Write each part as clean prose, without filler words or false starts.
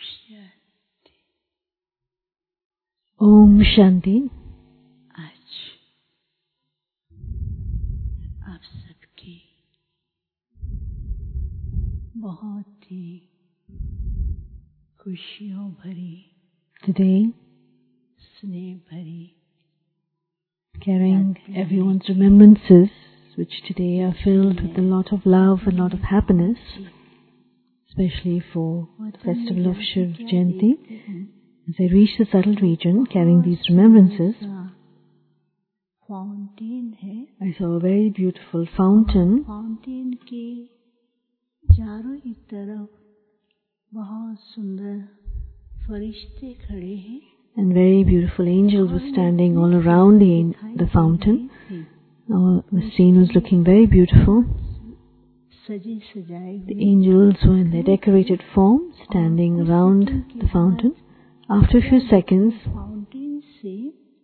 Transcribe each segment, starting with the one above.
Om Shanti. आज आप सबकी बहुत ही खुशियों भरी, Today, स्नेह भरी, carrying everyone's remembrances, which today are filled with a lot of love and a lot of happiness, especially for the festival of Shiv Jayanti. As I reach the subtle region carrying these remembrances, fountain है. I saw a very beautiful fountain. Fountain के चारों ही तरफ बहुत सुंदर फरिश्ते खड़े हैं. And very beautiful angels were standing all around the fountain. The scene was looking very beautiful. सजे सजाए The angels were in their decorated form, standing around the fountain. After a few seconds, fountain से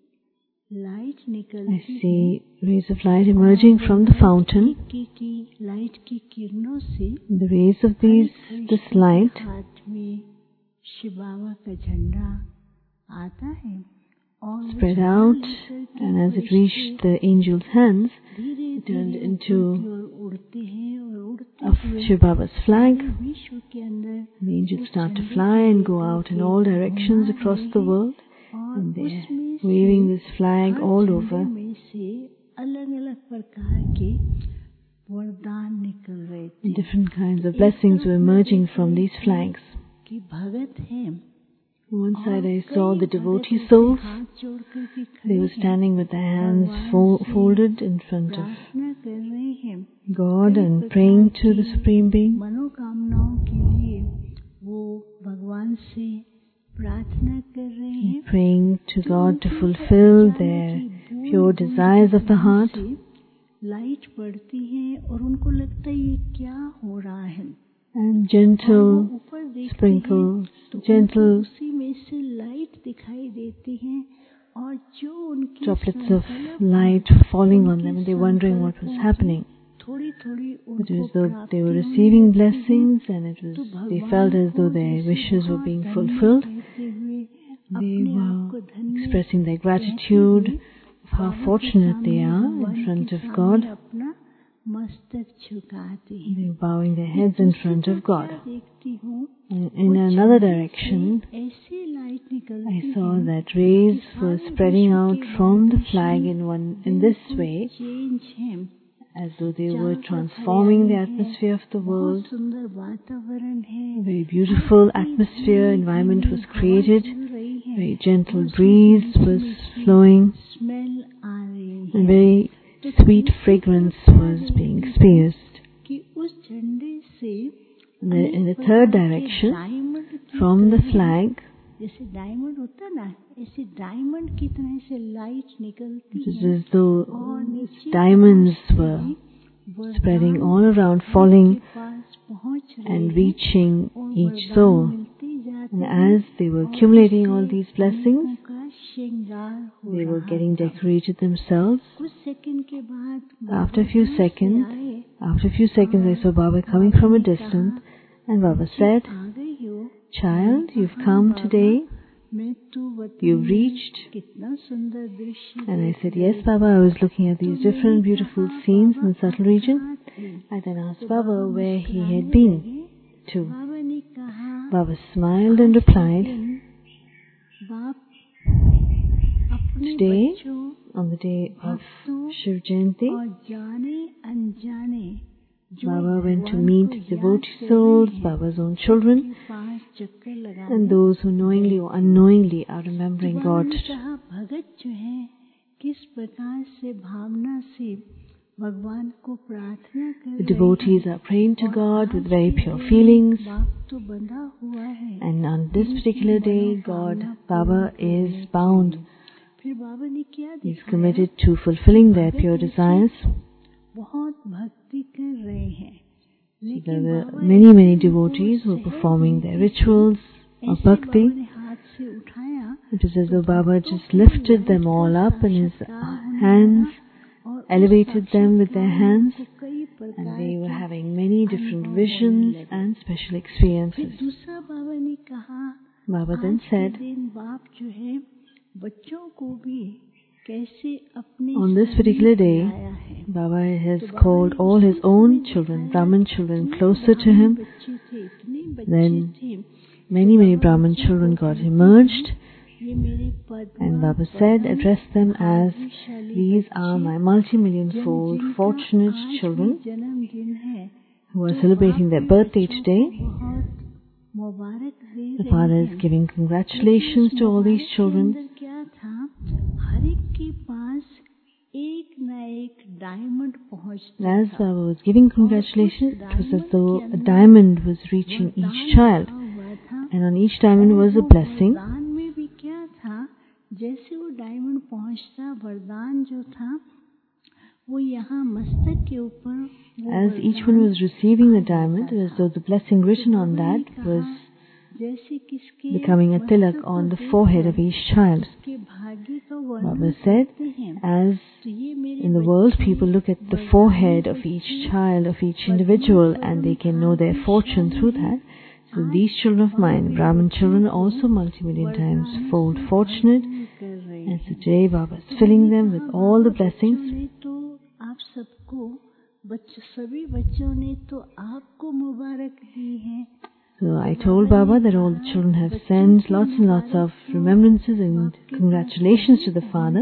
light I निकलती see rays of light emerging from the fountain. की light की किरणों से The rays of this light हाथ में शिव बाबा का झंडा आता है और वो spread झंडा out, लेकर के and as it फरिश्ते reached the angel's hands, धीरे it turned धीरे into ऊपर की ओर उड़ते हैं और उड़ते of हुए Shiv Baba's flag. विश्व के अंदर The angels start to fly and go out in all directions across the world, और and they're उसमें waving this flag her all झंडे over. में से अलग अलग प्रकार के वरदान निकल रहे थे And different kinds of blessings were emerging from these flags. कि भगत हैं. On one side I saw the devotee souls. हाथ जोड़ करके They खड़े were हैं, standing with their hands folded in front of प्रार्थना कर रहे हैं. God and praying to the Supreme Being. मनोकामनाओं के लिए वो भगवान से प्रार्थना कर रहे हैं. Praying to God to fulfill their pure desires of the heart. Light पड़ती है और उनको लगता है ये क्या हो रहा है. And gentle ऊपर देखते sprinkles, हैं तो gentle उसी में से लाइट दिखाई देती है और जो उनकी droplets of light falling on them, and they're wondering what was happening. थोड़ी थोड़ी It उनको was as though they were प्राप्ति receiving होने लगती blessings, है. and they felt as though their wishes were being fulfilled. They were expressing their gratitude of how fortunate they are in front of God. अपना मस्तक झुकाते हैं. They were bowing their heads in front of God. देखती हूँ And in another direction, ऐसी light I निकलती saw that rays were spreading out from the flag in this way, change है. as though they were transforming the atmosphere of the world. सुंदर वातावरण है. A very beautiful atmosphere, environment was created. चल रही है. Very gentle breeze was flowing, smell आ रही है and very sweet fragrance was being experienced. कि उस झंडे से And in the third direction, diamond from the flag, जैसे डायमंड होता ना, ऐसे डायमंड की तरह से लाइट निकलती it was है as though और नीचे diamonds were spreading all around, falling पास पहुंच रही and है reaching और each वरदान soul. मिलते जाते And हैं. as they were accumulating all these blessings, उनका श्रृंगार हो they were रहा getting था. decorated themselves. कुछ सेकंड के बाद After a few Baba seconds, आए. I saw Baba coming from a distance, and Baba said, आ गई हो. "Child, you've come today. मैं तू बता You've reached." कितना सुंदर दृश्य. And I said, "Yes, Baba, I was looking at these different beautiful scenes in the subtle region." I then asked Baba where he had been to. बाबा ने कहा Baba smiled and replied, बाप अपने "Today, बच्चों on the day of Shiv Jayanti, और जाने अनजाने जो Baba went to भगवान meet को याद devotee कर souls, रहे हैं, Baba's own children, के पास चक्कर लगा and those who knowingly or unknowingly are remembering Baba God." ने कहा भगत जो है किस प्रकार से भावना से भगवान को प्रार्थना कर The रहे devotees are praying to God with very pure feelings, बाप तो बंधा हुआ है. and on this particular day, Baba is bound. फिर बाबा ने क्या He is दिखाया. committed to fulfilling their pure desires. बहुत भक्ति कर रहे हैं, There लेकिन were Baba many devotees who were performing their rituals of ऐसे बाबा bhakti. ने हाथ से उठाया It was as though Baba just lifted them all up in his hands, और elevated them with their hands, को कई and प्रकार they were having many different visions and special experiences. फिर दूसरा बाबा ने कहा, Baba then आज के said, दिन बाप जो है बच्चों को भी कैसे अपने on this particular day, लाया है। Baba has called all his own children, Brahmin children, closer to him. बच्चे थे, इतने बच्चे Then थे, many Brahmin children got emerged, ये मेरे Padma and Baba said, address them as, भाग्यशाली these are my multi-million-fold जिनका fortunate आज children भी जन्मदिन है, who are celebrating their birthday today. बहुत मुबारक दे The रहे Father is हैं। giving congratulations to all these children. अंदर क्या था, हर एक के पास एक ना एक डायमंड पहुंचता As था। Baba was giving congratulations, it was as though a diamond was reaching each child, हुआ था। and on each diamond was a blessing. वरदान में भी क्या था, जैसे वो डायमंड पहुंचता, वरदान जो था वो यहाँ मस्तक के ऊपर वो As each one was receiving the diamond, as though the blessing written on that was जैसे किसके becoming a tilak on the forehead of each child. के भाग्य का Baba वर्णन said, करते हैं। as तो ये मेरे in the world people look at the forehead of each child, of each individual, and they can know their fortune through that. So these children of mine, Brahmin children, are also multi-million times fold fortunate. कर रहे And so today Baba is filling them with all the blessings. ने तो आप सबको सभी बच्चों ने तो आपको मुबारक दी है। So I told Baba that all the children have sent lots and lots of remembrances and congratulations to the Father.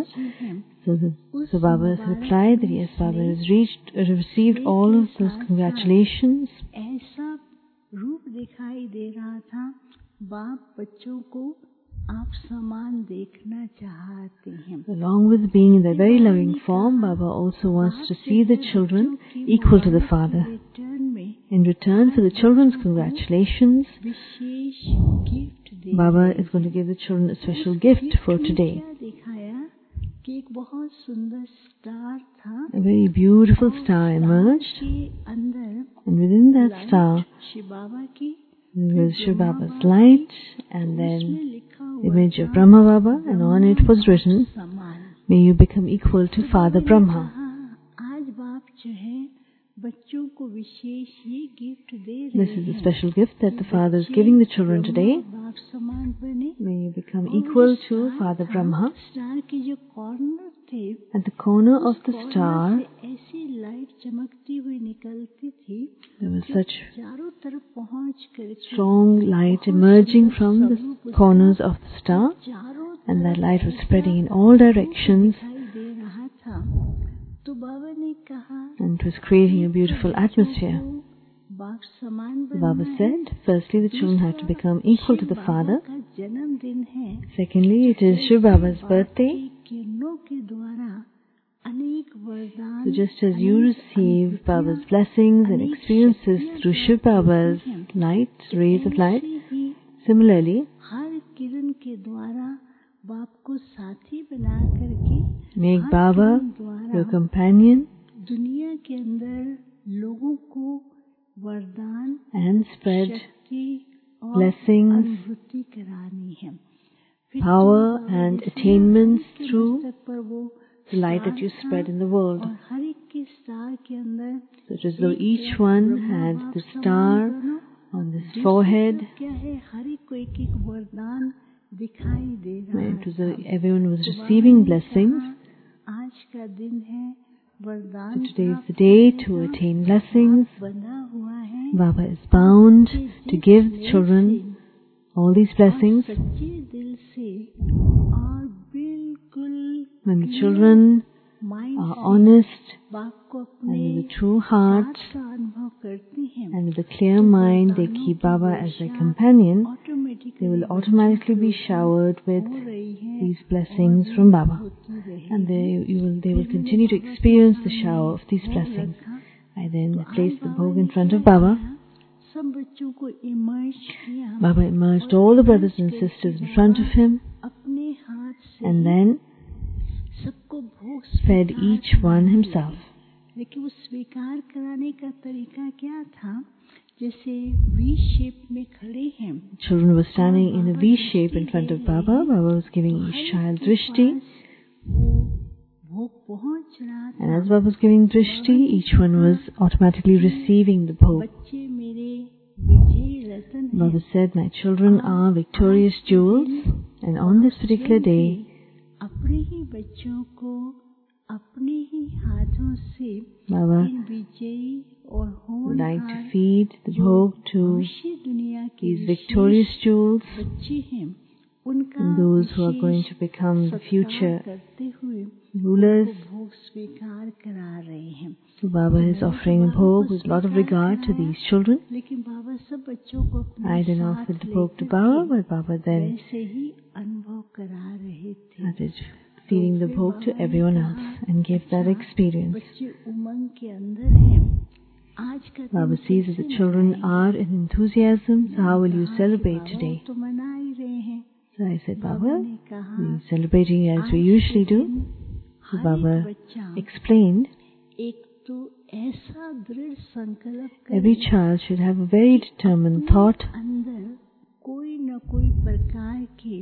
So Baba has replied that yes, Baba has received all of those congratulations. ऐसा रूप दिखाई दे रहा था, बाप बच्चों को आप समान देखना चाहते हैं। Along with being in their very loving form, Baba also wants to see the children equal to the Father. Return में In return for the children's congratulations, विशेष गिफ्ट दे Baba is going to give the children a special gift for today. क्या दिखाया कि एक बहुत सुंदर star था, A very beautiful star emerged, के अंदर and within that star Shiv बाबा की there was Shiv Baba's light, and then लिखा the image of Brahma Baba, and on it was written, समान। may you become equal to Father Brahma. आज बाप जो है बच्चों को विशेष ये गिफ्ट दे This रहे is the हैं, special gift that the Father is giving the children today. बाप समान बने। May you become equal to Father Brahma. Star के जो कॉर्नर थे, At the corner of the star, से ऐसी लाइट चमकती हुई निकलती थी, there was such चारों तरफ पहुंच कर strong light emerging from the corners of the star, चारों and that light was spreading in all directions, दिखाई दे रहा था। तो बाबा ने कहा, and it was creating a beautiful atmosphere. बाप समान The Baba said, firstly, the children have to become equal to the Father. का जन्मदिन है, Secondly, it is Shiv Baba's birthday. किरणों के द्वारा अनेक वरदान So just as you receive Baba's blessings and experiences through Shiv Baba's light, rays of light, he similarly, हर किरण के द्वारा बाप को साथी बना करके make Baba your companion दुनिया के अंदर लोगों को वरदान and spread शक्ति और blessings, अनुभूति करानी है। फिर power and attainments through मस्तक पर वो the light that you spread in the world. और हर एक के स्टार के अंदर So it is as though each one had the star on his forehead. क्या है, हर एक को एक एक वरदान दिखाई दे रहा It was as है। though everyone was receiving blessings. आज का दिन है So वरदान today is the day to attain blessings. बना हुआ है, Baba is bound to give children all these blessings. सच्चे दिल से और बिल्कुल When the children mind are honest बाप को and अपने with a true heart का अनुभव करते हैं, and with a clear mind, they keep Baba as their companion, they automatically will automatically be showered with हो रही है these blessings from Baba. होती रहे। And they will continue to experience the shower of these blessings. I then placed the bhog in front of Baba. सब बच्चों को emerge किया, Baba emerged all the brothers and sisters in front of him, अपने हाथ से and then सबको भोग fed each one himself. लेकिन वो स्वीकार कराने का तरीका क्या था, जैसे वी शेप में खड़े हैं, Children were standing in a V shape in front of Baba. Baba was giving each child drishti. वो भोग पहुंच रहा And था, as Baba was giving drishti, each one was automatically receiving the bhog. बच्चे मेरे विजयी रतन हैं। Baba said, my children are victorious jewels, and on this particular day, अपने ही बच्चों को अपने ही हाथों से Baba इन विजयी और would like to होनहार feed the bhog to भविष्य दुनिया के these victorious jewels, बच्चे हैं, उनका and those who are going to wishes become the सत्कार future करते हुए rulers. उनको भोग स्वीकार करा रहे हैं। So Baba is offering bhog with a lot of regard to these children. लेकिन बाबा सब बच्चों को अपने I didn't साथ offer the bhog to लेकर Baba, के but Baba then वैसे ही अनुभव करा रहे थे। started feeding the bhog to everyone else and gave that experience. बच्चे उमंग के अंदर हैं। आज का Baba sees that the children are in enthusiasm, so how will you celebrate today? तो मना ही रहे हैं। So I said, Baba, ने कहा we're celebrating as we usually do. So Baba explained, एक तो ऐसा दृढ़ संकल्प करे every child should have a very determined thought, अंदर कोई न कोई प्रकार के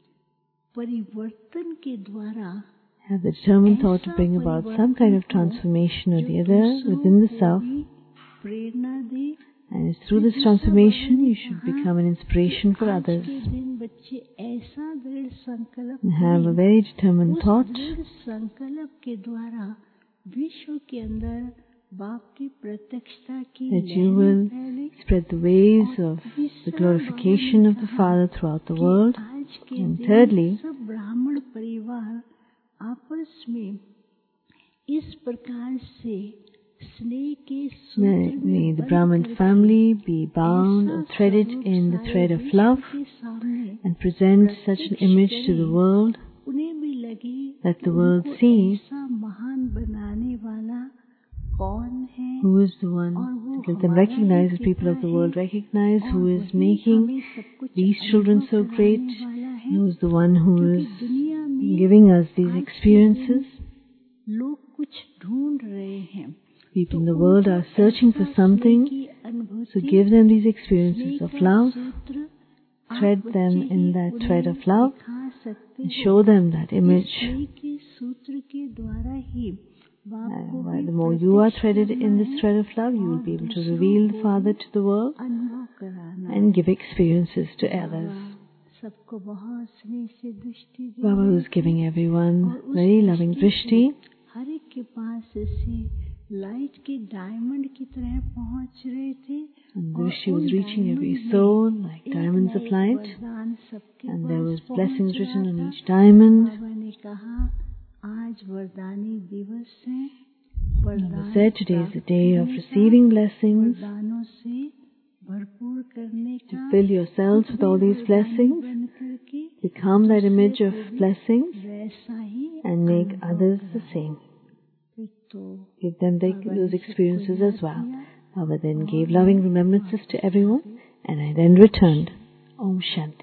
परिवर्तन के द्वारा have the determined thought to bring about some kind of transformation or the other within the self. Prerna they. And it's through this transformation you should become an inspiration for others. के दिन बच्चे ऐसा दृढ़ संकल्प And have a very determined thought दृढ़ संकल्प के द्वारा विश्व के अंदर बाप की प्रत्यक्षता की that you will spread the waves of the glorification of the Father throughout the world. आज के And दिन thirdly, सब ब्राह्मण परिवार आपस में इस प्रकार से स्नेह के सूत्र may the Brahmin family be bound or threaded in the thread of love के सामने and present such an image to the world उन्हें भी लगे that the world sees ऐसा महान बनाने वाला कौन है, who is the one to let them recognize, the people of the world recognize who is making these children so great, who is the one who is दुनिया में giving us these experiences. लोग कुछ ढूंढ रहे हैं। People in the world are searching for something, so give them these experiences of love, thread them in that thread of love, and show them that image. And the more you are threaded in this thread of love, you will be able to reveal the Father to the world and give experiences to others. Baba was giving everyone very loving drishti. हर एक के पास ऐसे light के diamond की तरह पहुंच रहे थे। And drishti was reaching every soul like diamonds of light. And there was blessings written on each diamond. बाबा ने कहा आज वरदानी दिवस है। Baba said today is the day of receiving blessings. वरदानों से भरपूर करने To का fill yourselves with all these blessings, become that image of blessings, वैसा ही and make others the same. Give them those experiences as well. Baba then gave loving remembrances to everyone, and I then returned. Om Shanti.